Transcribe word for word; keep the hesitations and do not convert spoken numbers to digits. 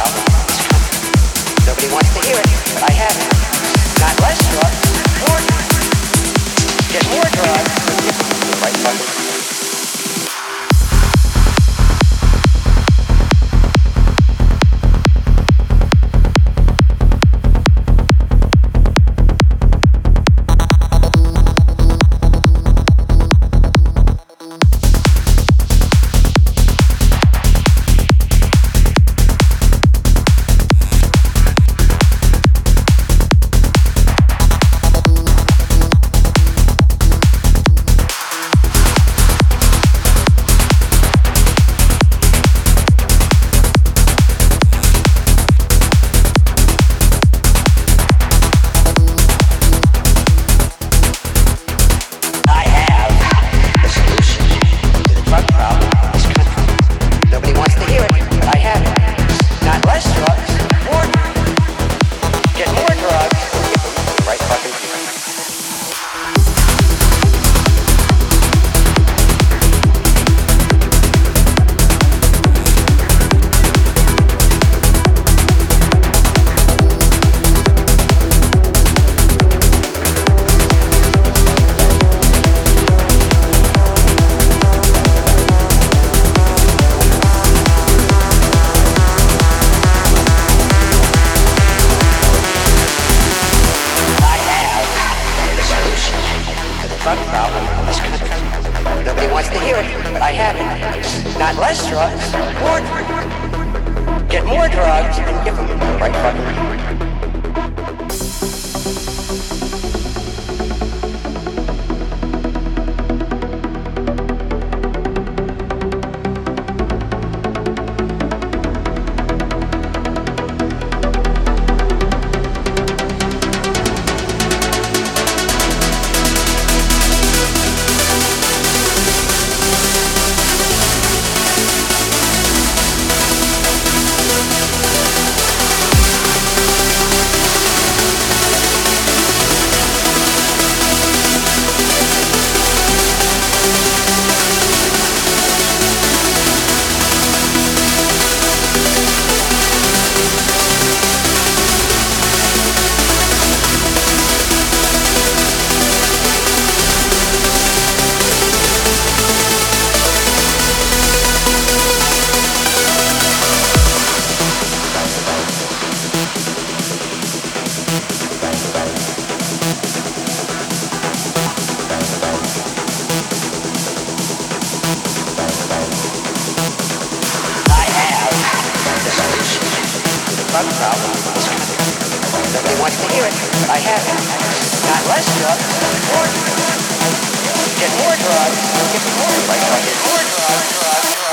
problem in this country. Nobody wants to hear it, but I have it. Not less drugs, more drugs. Get more drugs, right fucking. Drug problem in this country. Nobody wants to hear it, but I have it. Not less drugs, more drugs. Get more drugs and give them the right fucking. Drug problem in this country. Nobody wants to hear it, but I have it. Not less drugs, more drugs. Get more drugs, get more drugs, get more drugs, drugs, drugs.